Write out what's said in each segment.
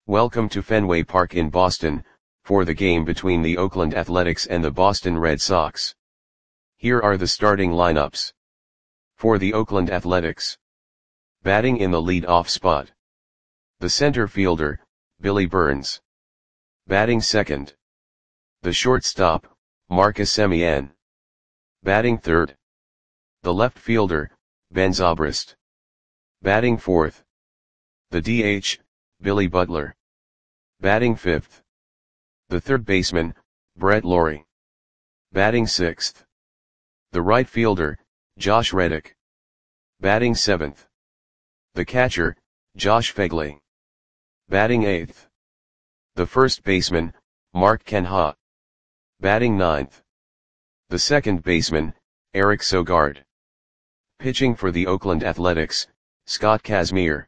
Welcome to Fenway Park in Boston, for the game between the Oakland Athletics and the Boston Red Sox. Here are the starting lineups. For the Oakland Athletics. Batting in the lead-off spot. The center fielder, Billy Burns. Batting second. The shortstop, Marcus Semien. Batting third. The left fielder, Ben Zobrist. Batting fourth. The DH, Billy Butler. Batting fifth. The third baseman, Brett Lawrie. Batting sixth. The right fielder, Josh Reddick. Batting seventh. The catcher, Josh Phegley. Batting eighth. The first baseman, Mark Canha. Batting ninth. The second baseman, Eric Sogard. Pitching for the Oakland Athletics, Scott Kazmir.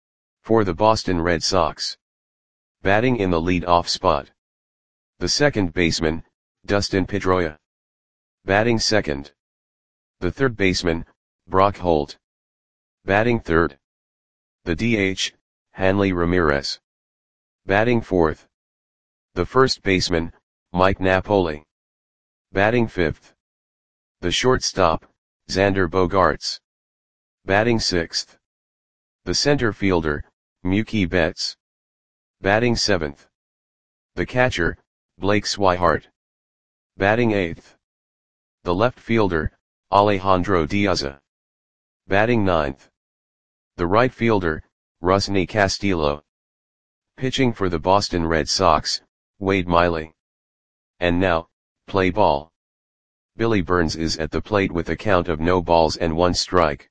For the Boston Red Sox. Batting in the lead-off spot. The second baseman, Dustin Pedroia. Batting second. The third baseman, Brock Holt. Batting third. The DH, Hanley Ramirez. Batting fourth. The first baseman, Mike Napoli. Batting fifth. The shortstop, Xander Bogaerts. Batting sixth. The center fielder, Mookie Betts. Batting seventh. The catcher, Blake Swihart. Batting eighth. The left fielder, Alejandro Diaza. Batting ninth. The right fielder, Rusney Castillo. Pitching for the Boston Red Sox, Wade Miley. And now, play ball. Billy Burns is at the plate with a count of no balls and one strike.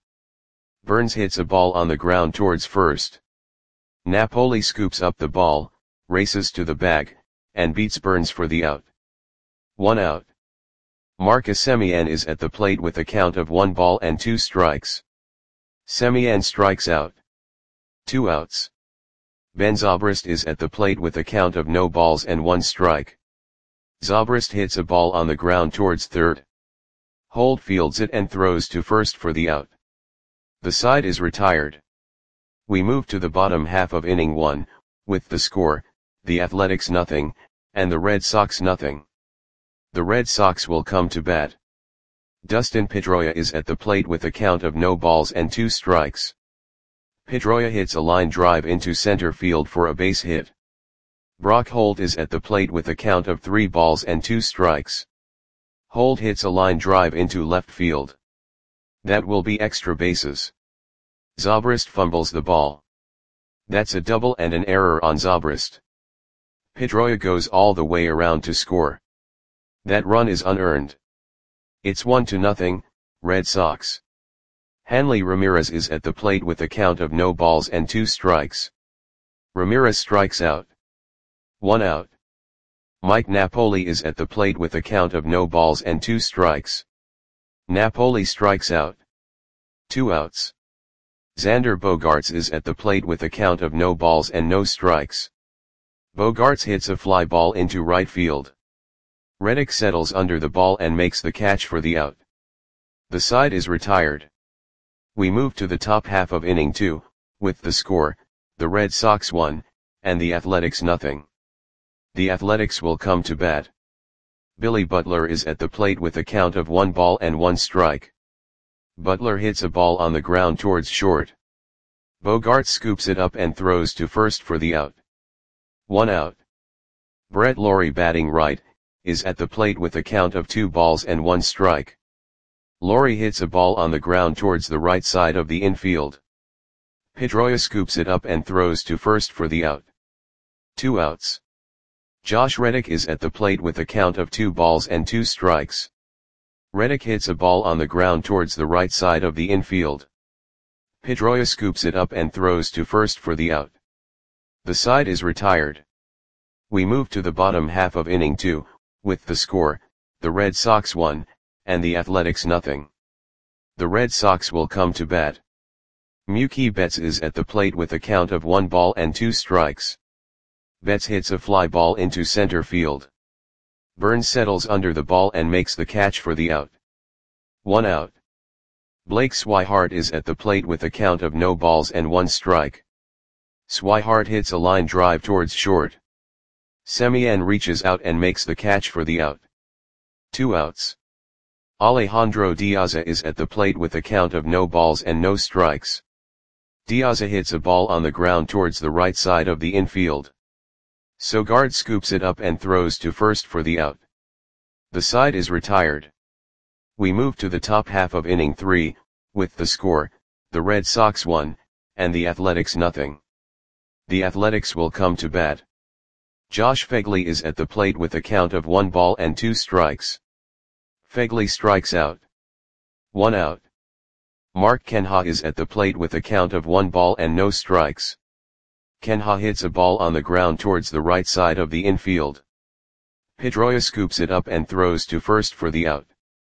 Burns hits a ball on the ground towards first. Napoli scoops up the ball, races to the bag, and beats Burns for the out. 1 out. Marcus Semien is at the plate with a count of 1 ball and 2 strikes. Semien strikes out. 2 outs. Ben Zobrist is at the plate with a count of no balls and 1 strike. Zobrist hits a ball on the ground towards third. Holt fields it and throws to first for the out. The side is retired. We move to the bottom half of inning 1, with the score, the Athletics 0, and the Red Sox 0. The Red Sox will come to bat. Dustin Pedroia is at the plate with a count of no balls and 2 strikes. Pedroia hits a line drive into center field for a base hit. Brock Holt is at the plate with a count of 3 balls and 2 strikes. Holt hits a line drive into left field. That will be extra bases. Zobrist fumbles the ball. That's a double and an error on Zobrist. Pedroia goes all the way around to score. That run is unearned. It's 1-0, Red Sox. Hanley Ramirez is at the plate with a count of no balls and 2 strikes. Ramirez strikes out. 1 out. Mike Napoli is at the plate with a count of no balls and 2 strikes. Napoli strikes out. 2 outs. Xander Bogaerts is at the plate with a count of no balls and no strikes. Bogaerts hits a fly ball into right field. Reddick settles under the ball and makes the catch for the out. The side is retired. We move to the top half of inning 2, with the score, the Red Sox 1, and the Athletics 0. The Athletics will come to bat. Billy Butler is at the plate with a count of 1 ball and 1 strike. Butler hits a ball on the ground towards short. Bogaerts scoops it up and throws to first for the out. 1 out. Brett Lawrie, batting right, is at the plate with a count of 2 balls and 1 strike. Lawrie hits a ball on the ground towards the right side of the infield. Pedroia scoops it up and throws to first for the out. 2 outs. Josh Reddick is at the plate with a count of 2 balls and 2 strikes. Reddick hits a ball on the ground towards the right side of the infield. Pedroia scoops it up and throws to first for the out. The side is retired. We move to the bottom half of inning 2, with the score, the Red Sox 1, and the Athletics 0. The Red Sox will come to bat. Mookie Betts is at the plate with a count of 1 ball and 2 strikes. Betts hits a fly ball into center field. Burns settles under the ball and makes the catch for the out. 1 out. Blake Swihart is at the plate with a count of no balls and 1 strike. Swihart hits a line drive towards short. Semien reaches out and makes the catch for the out. 2 outs. Alejandro Diaza is at the plate with a count of no balls and no strikes. Diaza hits a ball on the ground towards the right side of the infield. Sogard scoops it up and throws to first for the out. The side is retired. We move to the top half of inning 3, with the score, the Red Sox 1, and the Athletics nothing. The Athletics will come to bat. Josh Phegley is at the plate with a count of 1 ball and 2 strikes. Phegley strikes out. 1 out. Mark Kenha is at the plate with a count of 1 ball and no strikes. Kenha hits a ball on the ground towards the right side of the infield. Pedroia scoops it up and throws to first for the out.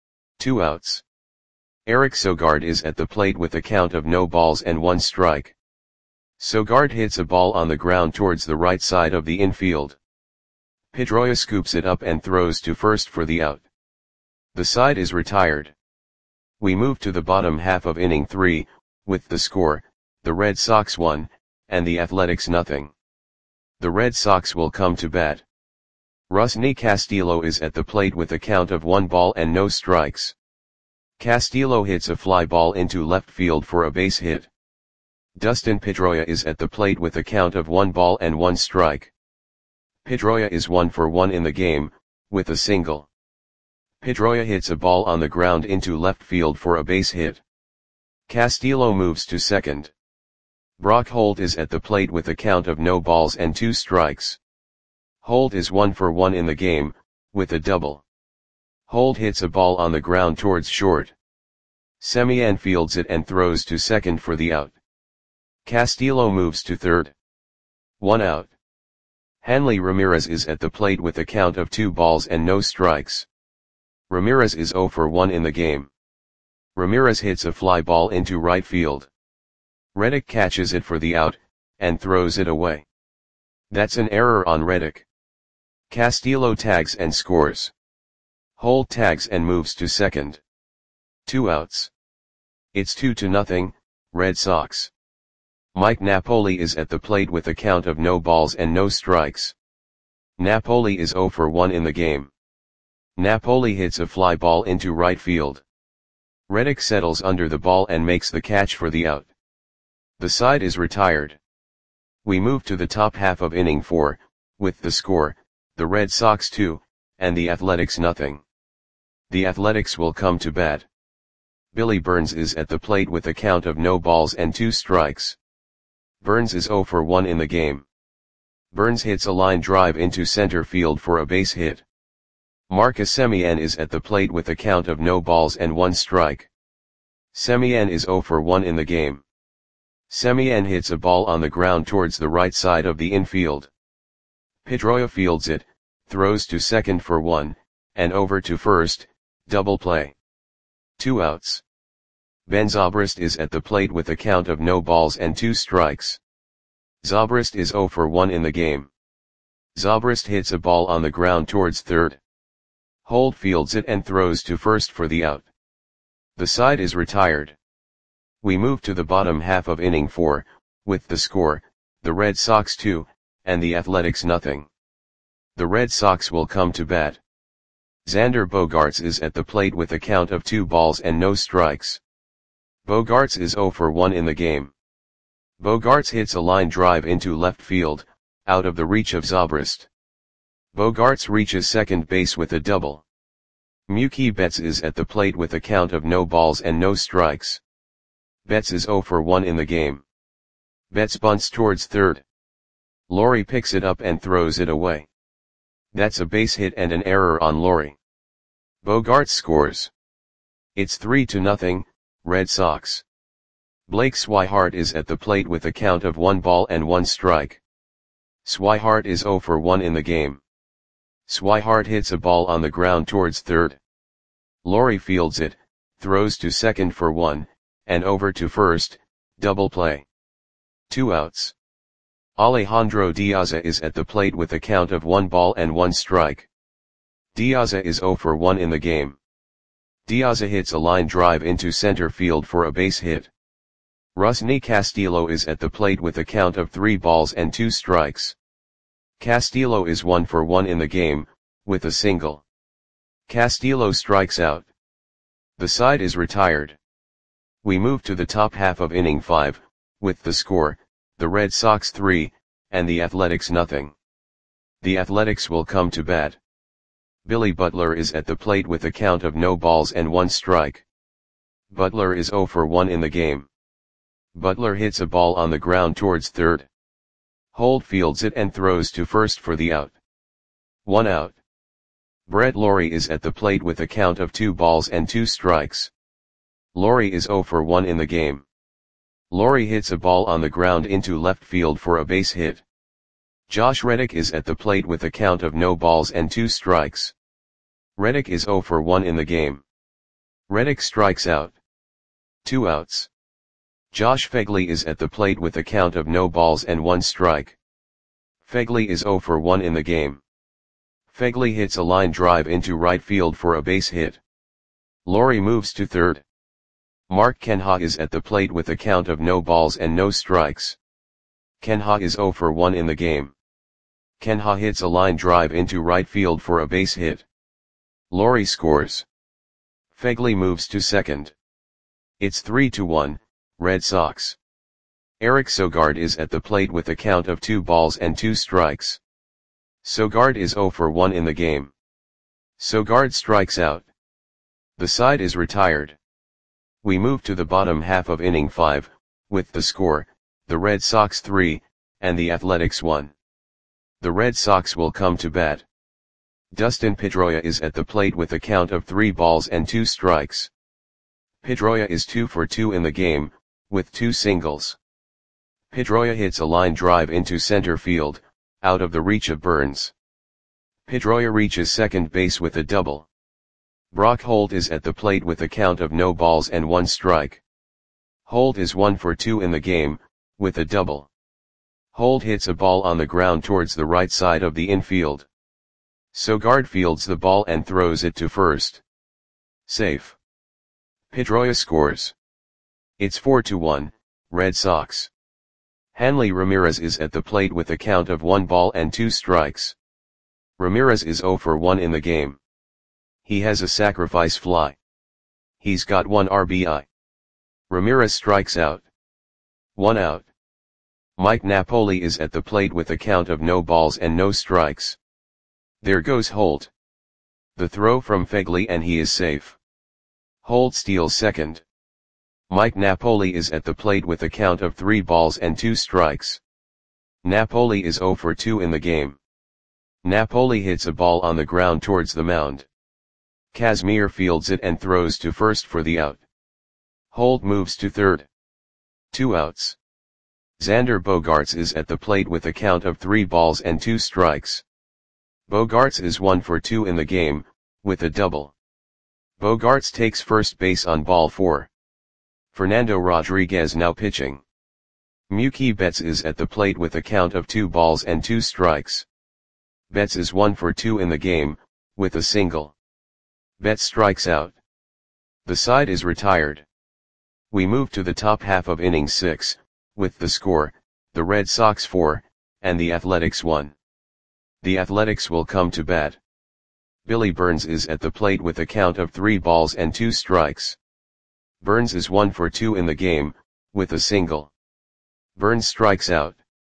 2 outs. Eric Sogard is at the plate with a count of no balls and 1 strike. Sogard hits a ball on the ground towards the right side of the infield. Pedroia scoops it up and throws to first for the out. The side is retired. We move to the bottom half of inning 3, with the score, the Red Sox 1, and the Athletics nothing. The Red Sox will come to bat. Rusney Castillo is at the plate with a count of 1 ball and no strikes. Castillo hits a fly ball into left field for a base hit. Dustin Pedroia is at the plate with a count of 1 ball and 1 strike. Pedroia is 1 for 1 in the game, with a single. Pedroia hits a ball on the ground into left field for a base hit. Castillo moves to second. Brock Holt is at the plate with a count of no balls and 2 strikes. Holt is 1 for 1 in the game, with a double. Holt hits a ball on the ground towards short. Semien fields it and throws to second for the out. Castillo moves to third. 1 out. Hanley Ramirez is at the plate with a count of 2 balls and no strikes. Ramirez is 0 for 1 in the game. Ramirez hits a fly ball into right field. Reddick catches it for the out, and throws it away. That's an error on Reddick. Castillo tags and scores. Holt tags and moves to second. 2 outs. It's 2-0, Red Sox. Mike Napoli is at the plate with a count of no balls and no strikes. Napoli is 0 for 1 in the game. Napoli hits a fly ball into right field. Reddick settles under the ball and makes the catch for the out. The side is retired. We move to the top half of inning 4, with the score, the Red Sox 2, and the Athletics nothing. The Athletics will come to bat. Billy Burns is at the plate with a count of no balls and 2 strikes. Burns is 0 for 1 in the game. Burns hits a line drive into center field for a base hit. Marcus Semien is at the plate with a count of no balls and 1 strike. Semien is 0 for 1 in the game. Semien hits a ball on the ground towards the right side of the infield. Pedroia fields it, throws to second for 1, and over to first, double play. 2 outs. Ben Zobrist is at the plate with a count of no balls and 2 strikes. Zobrist is 0 for 1 in the game. Zobrist hits a ball on the ground towards third. Holt fields it and throws to first for the out. The side is retired. We move to the bottom half of inning 4, with the score, the Red Sox 2, and the Athletics nothing. The Red Sox will come to bat. Xander Bogaerts is at the plate with a count of 2 balls and no strikes. Bogaerts is 0 for 1 in the game. Bogaerts hits a line drive into left field, out of the reach of Zobrist. Bogaerts reaches second base with a double. Mookie Betts is at the plate with a count of no balls and no strikes. Betts is 0 for 1 in the game. Betts bunts towards third. Laurie picks it up and throws it away. That's a base hit and an error on Laurie. Bogaerts scores. It's 3-0, Red Sox. Blake Swihart is at the plate with a count of 1 ball and 1 strike. Swihart is 0 for 1 in the game. Swihart hits a ball on the ground towards third. Laurie fields it, throws to second for 1, and over to first, double play. 2 outs. Alejandro Diaza is at the plate with a count of 1 ball and 1 strike. Diaza is 0 for 1 in the game. Diaza hits a line drive into center field for a base hit. Rusney Castillo is at the plate with a count of 3 balls and 2 strikes. Castillo is 1 for 1 in the game, with a single. Castillo strikes out. The side is retired. We move to the top half of inning 5, with the score, the Red Sox 3, and the Athletics nothing. The Athletics will come to bat. Billy Butler is at the plate with a count of no balls and 1 strike. Butler is 0 for 1 in the game. Butler hits a ball on the ground towards third. Holt fields it and throws to first for the out. 1 out. Brett Lawrie is at the plate with a count of 2 balls and 2 strikes. Lawrie is 0 for 1 in the game. Lawrie hits a ball on the ground into left field for a base hit. Josh Reddick is at the plate with a count of no balls and 2 strikes. Reddick is 0 for 1 in the game. Reddick strikes out. 2 outs. Josh Phegley is at the plate with a count of no balls and 1 strike. Phegley is 0 for 1 in the game. Phegley hits a line drive into right field for a base hit. Lawrie moves to third. Mark Canha is at the plate with a count of no balls and no strikes. Canha is 0 for 1 in the game. Canha hits a line drive into right field for a base hit. Lawrie scores. Phegley moves to second. It's 3-1, Red Sox. Eric Sogard is at the plate with a count of 2 balls and 2 strikes. Sogard is 0 for 1 in the game. Sogard strikes out. The side is retired. We move to the bottom half of inning 5, with the score, the Red Sox 3, and the Athletics 1. The Red Sox will come to bat. Dustin Pedroia is at the plate with a count of 3 balls and 2 strikes. Pedroia is 2 for 2 in the game, with 2 singles. Pedroia hits a line drive into center field, out of the reach of Burns. Pedroia reaches second base with a double. Brock Holt is at the plate with a count of no balls and 1 strike. Holt is 1 for 2 in the game, with a double. Holt hits a ball on the ground towards the right side of the infield. Sogard fields the ball and throws it to first. Safe. Pedroia scores. It's 4-1, Red Sox. Hanley Ramirez is at the plate with a count of 1 ball and 2 strikes. Ramirez is 0 for 1 in the game. He has a sacrifice fly. He's got 1 RBI. Ramirez strikes out. 1 out. Mike Napoli is at the plate with a count of no balls and no strikes. There goes Holt. The throw from Phegley and he is safe. Holt steals second. Mike Napoli is at the plate with a count of 3 balls and 2 strikes. Napoli is 0 for 2 in the game. Napoli hits a ball on the ground towards the mound. Kazmir fields it and throws to first for the out. Holt moves to third. 2 outs. Xander Bogaerts is at the plate with a count of 3 balls and 2 strikes. Bogaerts is 1 for 2 in the game, with a double. Bogaerts takes first base on ball 4. Fernando Rodriguez now pitching. Mookie Betts is at the plate with a count of 2 balls and 2 strikes. Betts is 1 for 2 in the game, with a single. Betts strikes out. The side is retired. We move to the top half of inning 6, with the score, the Red Sox 4, and the Athletics 1. The Athletics will come to bat. Billy Burns is at the plate with a count of 3 balls and 2 strikes. Burns is 1 for 2 in the game, with a single. Burns strikes out.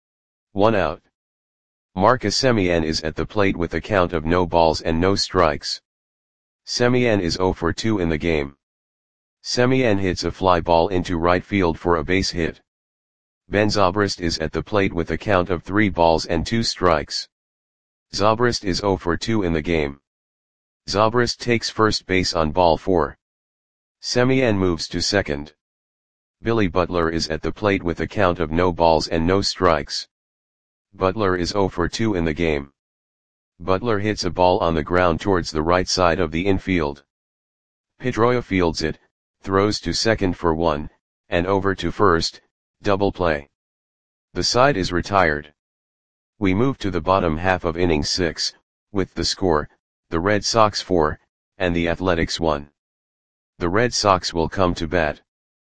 1 out. Marcus Semien is at the plate with a count of no balls and no strikes. Semien is 0 for 2 in the game. Semien hits a fly ball into right field for a base hit. Ben Zobrist is at the plate with a count of 3 balls and 2 strikes. Zobrist is 0 for 2 in the game. Zobrist takes first base on ball 4. Semien moves to second. Billy Butler is at the plate with a count of no balls and no strikes. Butler is 0 for 2 in the game. Butler hits a ball on the ground towards the right side of the infield. Pedroia fields it, throws to second for 1, and over to first, double play. The side is retired. We move to the bottom half of inning 6, with the score, the Red Sox 4, and the Athletics 1. The Red Sox will come to bat.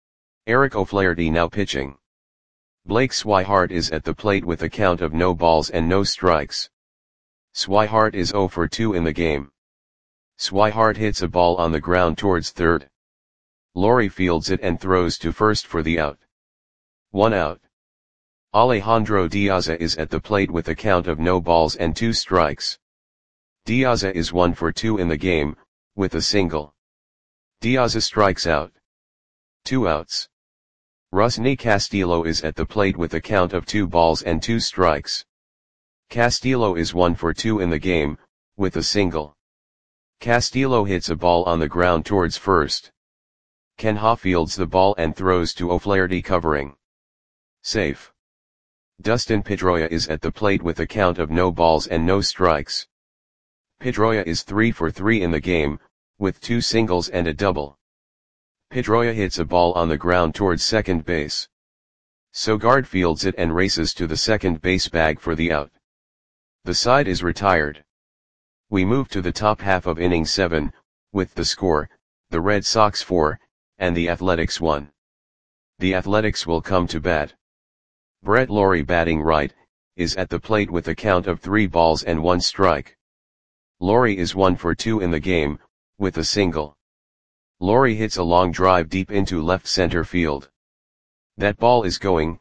Eric O'Flaherty now pitching. Blake Swihart is at the plate with a count of no balls and no strikes. Swihart is 0 for 2 in the game. Swihart hits a ball on the ground towards third. Lowrie fields it and throws to first for the out. 1 out. Alejandro Diaza is at the plate with a count of no balls and 2 strikes. Diaza is 1 for 2 in the game, with a single. Diaza strikes out. 2 outs. Rusney Castillo is at the plate with a count of 2 balls and 2 strikes. Castillo is 1 for 2 in the game, with a single. Castillo hits a ball on the ground towards first. Kenha fields the ball and throws to O'Flaherty covering. Safe. Dustin Pedroia is at the plate with a count of no balls and no strikes. Pedroia is 3 for 3 in the game, with 2 singles and a double. Pedroia hits a ball on the ground towards second base. Sogard fields it and races to the second base bag for the out. The side is retired. We move to the top half of inning 7, with the score, the Red Sox 4, and the Athletics 1. The Athletics will come to bat. Brett Lawrie batting right, is at the plate with a count of 3 balls and 1 strike. Lawrie is 1 for 2 in the game, with a single. Lawrie hits a long drive deep into left center field. That ball is gone.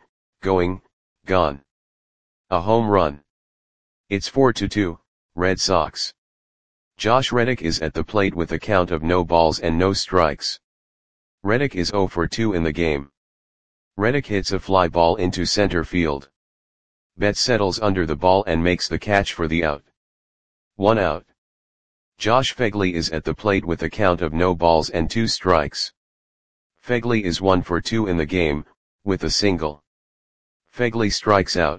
A home run. It's 4-2, Red Sox. Josh Reddick is at the plate with a count of no balls and no strikes. Reddick is 0 for 2 in the game. Reddick hits a fly ball into center field. Betts settles under the ball and makes the catch for the out. 1 out. Josh Phegley is at the plate with a count of no balls and 2 strikes. Phegley is 1 for 2 in the game, with a single. Phegley strikes out.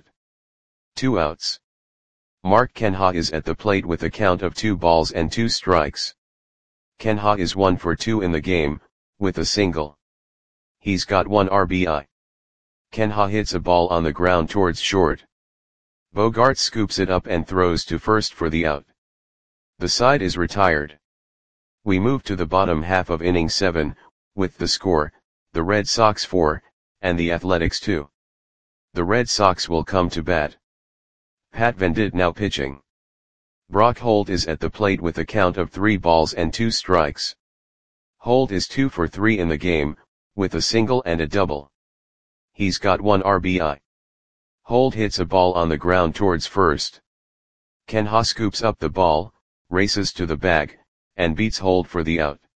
2 outs. Mark Kenha is at the plate with a count of 2 balls and 2 strikes. Kenha is 1 for 2 in the game, with a single. He's got 1 RBI. Kenha hits a ball on the ground towards short. Bogart scoops it up and throws to first for the out. The side is retired. We move to the bottom half of inning 7, with the score, the Red Sox 4, and the Athletics 2. The Red Sox will come to bat. Pat Venditte now pitching. Brock Holt is at the plate with a count of 3 balls and 2 strikes. Holt is 2 for 3 in the game, with a single and a double. He's got 1 RBI. Holt hits a ball on the ground towards first. Kenha scoops up the ball, races to the bag, and beats Holt for the out.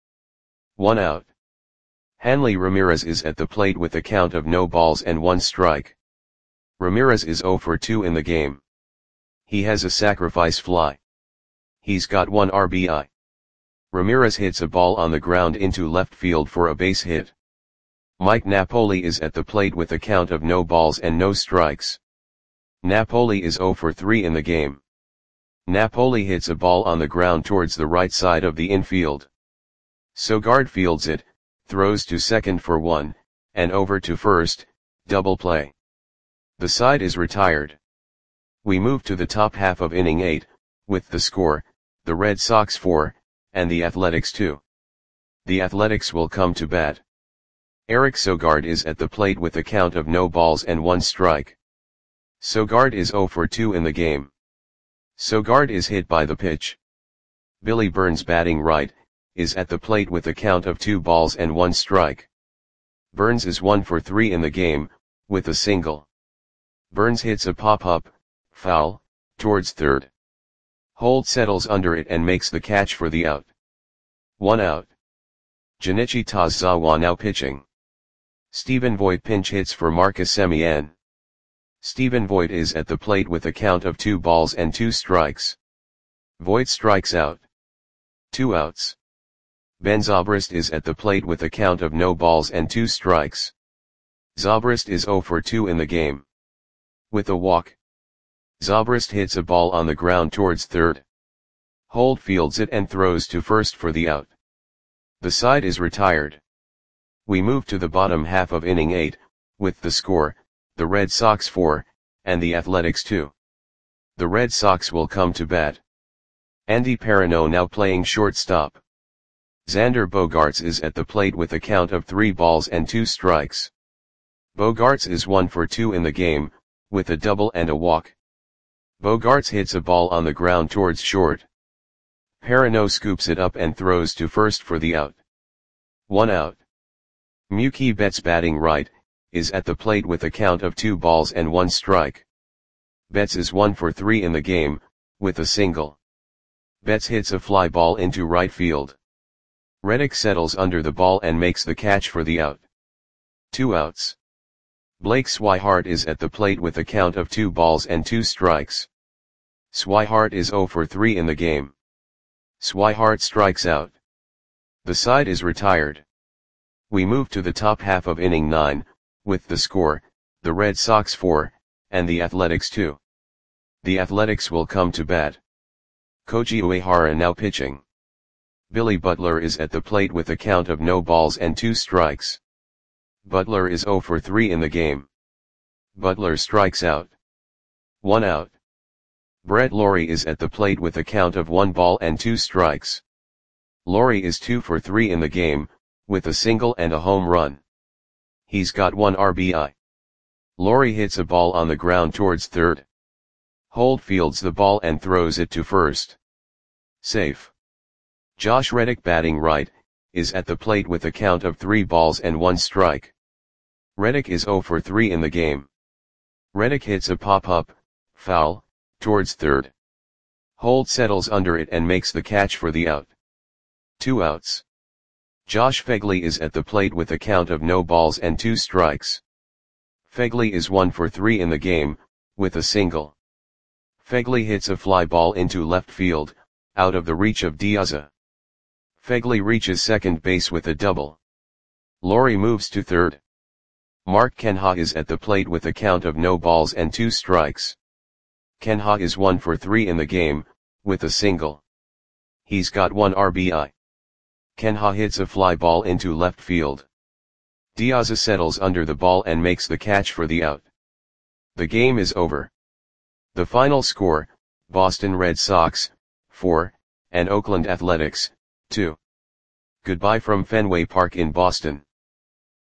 1 out. Hanley Ramirez is at the plate with a count of no balls and 1 strike. Ramirez is 0 for 2 in the game. He has a sacrifice fly. He's got 1 RBI. Ramirez hits a ball on the ground into left field for a base hit. Mike Napoli is at the plate with a count of no balls and no strikes. Napoli is 0 for 3 in the game. Napoli hits a ball on the ground towards the right side of the infield. Sogard fields it, throws to second for 1, and over to first, double play. The side is retired. We move to the top half of inning 8, with the score, the Red Sox 4, and the Athletics 2. The Athletics will come to bat. Eric Sogard is at the plate with a count of no balls and 1 strike. Sogard is 0 for 2 in the game. Sogard is hit by the pitch. Billy Burns batting right, is at the plate with a count of 2 balls and 1 strike. Burns is 1 for 3 in the game, with a single. Burns hits a pop-up, foul, towards third. Holt settles under it and makes the catch for the out. 1 out. Junichi Tazawa now pitching. Stephen Voigt pinch hits for Marcus Semien. Stephen Voigt is at the plate with a count of 2 balls and 2 strikes. Voigt strikes out. 2 outs. Ben Zobrist is at the plate with a count of no balls and 2 strikes. Zobrist is 0 for 2 in the game. With a walk. Zobrist hits a ball on the ground towards third. Holt fields it and throws to first for the out. The side is retired. We move to the bottom half of inning 8, with the score, the Red Sox 4, and the Athletics 2. The Red Sox will come to bat. Andy Perino now playing shortstop. Xander Bogaerts is at the plate with a count of 3 balls and 2 strikes. Bogaerts is 1 for 2 in the game, with a double and a walk. Bogaerts hits a ball on the ground towards short. Perino scoops it up and throws to first for the out. 1 out. Mookie Betts, batting right, is at the plate with a count of 2 balls and 1 strike. Betts is 1 for 3 in the game, with a single. Betts hits a fly ball into right field. Reddick settles under the ball and makes the catch for the out. 2 outs. Blake Swihart is at the plate with a count of 2 balls and 2 strikes. Swihart is 0 for 3 in the game. Swihart strikes out. The side is retired. We move to the top half of inning 9, with the score, the Red Sox 4, and the Athletics 2. The Athletics will come to bat. Koji Uehara now pitching. Billy Butler is at the plate with a count of no balls and 2 strikes. Butler is 0 for 3 in the game. Butler strikes out. 1 out. Brett Lawrie is at the plate with a count of 1 ball and 2 strikes. Lawrie is 2 for 3 in the game, with a single and a home run. He's got 1 RBI. Lawrie hits a ball on the ground towards third. Holt fields the ball and throws it to first. Safe. Josh Reddick, batting right, is at the plate with a count of 3 balls and 1 strike. Reddick is 0 for 3 in the game. Reddick hits a pop-up, foul, towards third. Holt settles under it and makes the catch for the out. 2 outs. Josh Phegley is at the plate with a count of no balls and 2 strikes. Phegley is 1 for 3 in the game, with a single. Phegley hits a fly ball into left field, out of the reach of Diaz. Phegley reaches second base with a double. Lawrie moves to third. Mark Canha is at the plate with a count of no balls and 2 strikes. Canha is 1 for 3 in the game, with a single. He's got 1 RBI. Canha hits a fly ball into left field. Diaz settles under the ball and makes the catch for the out. The game is over. The final score, Boston Red Sox, 4, and Oakland Athletics, 2. Goodbye from Fenway Park in Boston.